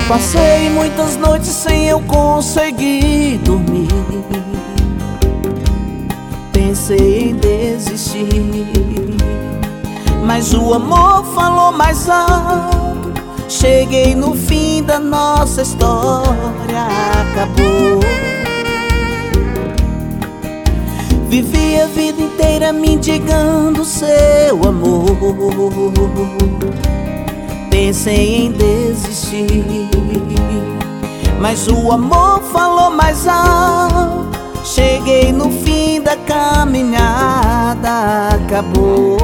Passei muitas noites sem eu conseguir dormir. Pensei em desistir, mas o amor falou mais alto. Cheguei no fim da nossa história, acabou. Vivi a vida inteira mendigando seu amor. Pensei em desistir, mas o amor falou mais alto. Cheguei no fim da caminhada, acabou.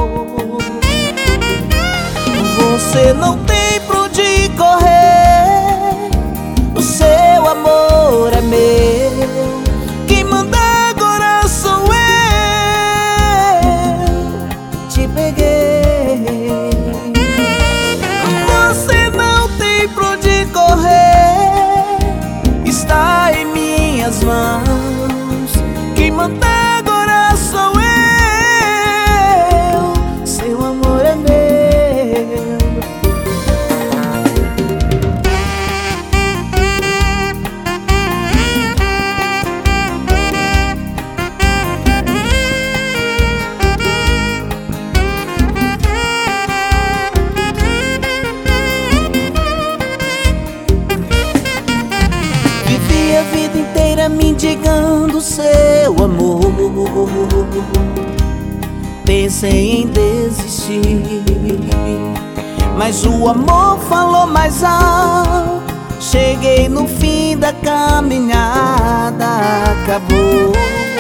Você não tem pra onde correr, o seu amor é meu. Quem manda agora sou eu, te peguei. Você não tem pra onde correr, está em minhas mãos. Quem manda agora sou eu, seu amor é meu. Vivi a vida inteira mendigando seu amor. Pensei em desistir, mas o amor falou mais alto. Cheguei no fim da caminhada, acabou.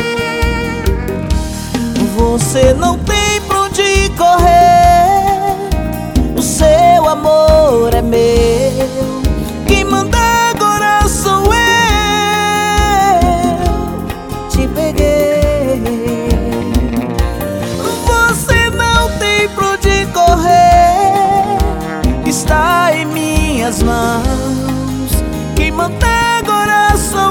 Você não tem pra onde correr, o seu amor é meu. Quem manda agora sou eu, te peguei. Você não tem pra onde correr, está em minhas mãos. Quem manda agora sou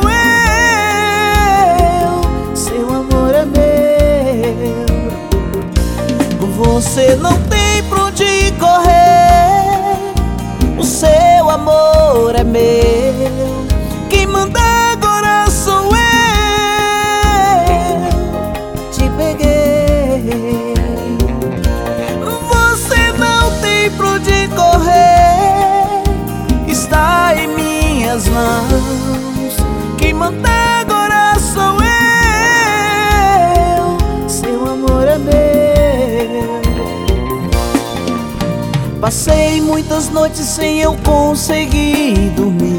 eu, seu amor é meu. Você não tem pra onde correr, o seu amor é meu. Quem manda agora sou eu, te peguei. Você não tem pra onde correr, está em minhas mãos. Quem manda agora sou eu, seu amor é meu. Passei muitas noites sem eu conseguir dormir.